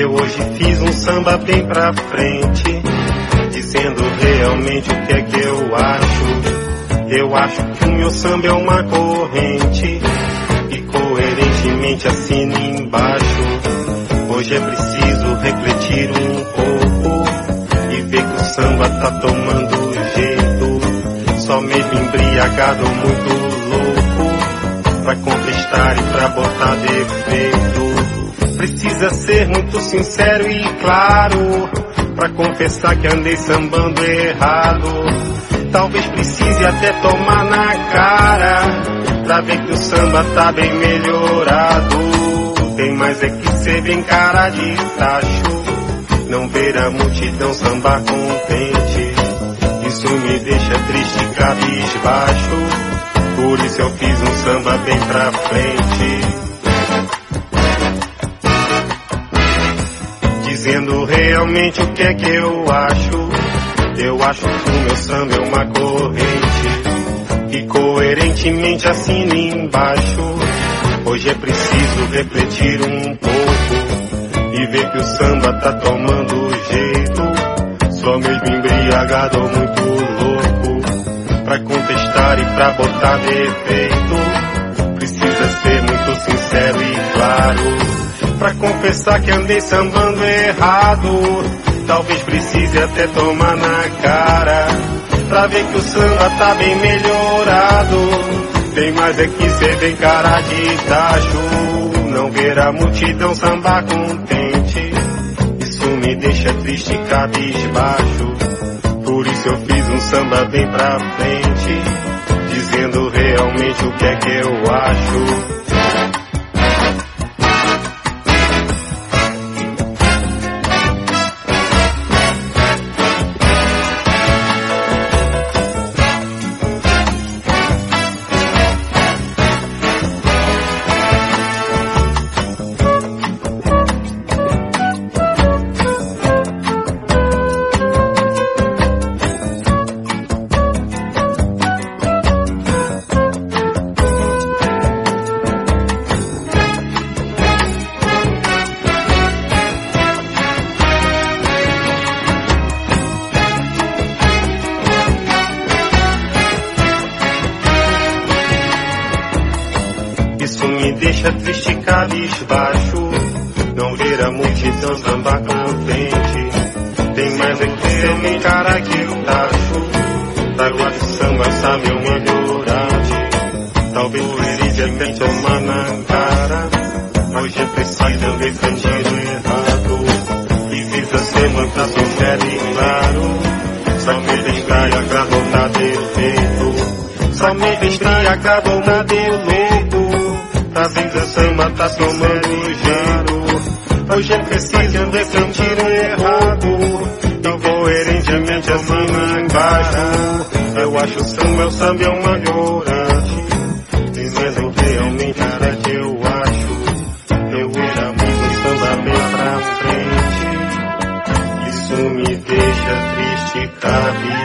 Eu hoje fiz um samba bem pra frente, dizendo realmente o que é que eu acho. Eu acho que o meu samba é uma corrente, e coerentemente assino embaixo. Hoje é preciso refletir um pouco e ver que o samba tá tomando jeito. Só mesmo embriagado, muito louco, pra contestar e pra botar defeito. Precisa ser muito sincero e claro, pra confessar que andei sambando errado. Talvez precise até tomar na cara, pra ver que o samba tá bem melhorado. Tem mais é que ser bem cara de tacho, não ver a multidão sambar contente. Isso me deixa triste, cabisbaixo, por isso eu fiz um samba bem pra frente, dizendo realmente o que é que eu acho. Eu acho que o meu samba é uma corrente, e coerentemente assino embaixo. Hoje é preciso refletir um pouco e ver que o samba tá tomando jeito. Só mesmo embriagado ou muito louco, pra contestar e pra botar defeito. Precisa ser muito sincero e claro, pra confessar que andei sambando errado. Talvez precise até tomar na cara, pra ver que o samba tá bem melhorado. Tem mais é que ser bem cara de tacho, não ver a multidão sambar contente. Isso me deixa triste e cabisbaixo, por isso eu fiz um samba bem pra frente, dizendo realmente o que é que eu acho. Isso me deixa triste e cabisbaixo, não ver a multidão sambar contente. Tem mais é que ser bem cara que eu tacho, pra ver que o samba sabe eu melhorar. Talvez precise até tomar na cara, hoje é preciso ver cantinho errado. Precisa ser muito sincero e claro, só me deixar e acabou na defeito. Só me deixar e acabou na defeito. Às vezes o samba tá tomando jeito. Hoje é preciso ver cantinho errado, e coerentemente assim embaixo. Eu acho o samba é uma melhorante, dizendo realmente o que é que eu acho. Eu era muito samba bem pra frente, isso me deixa triste, cabe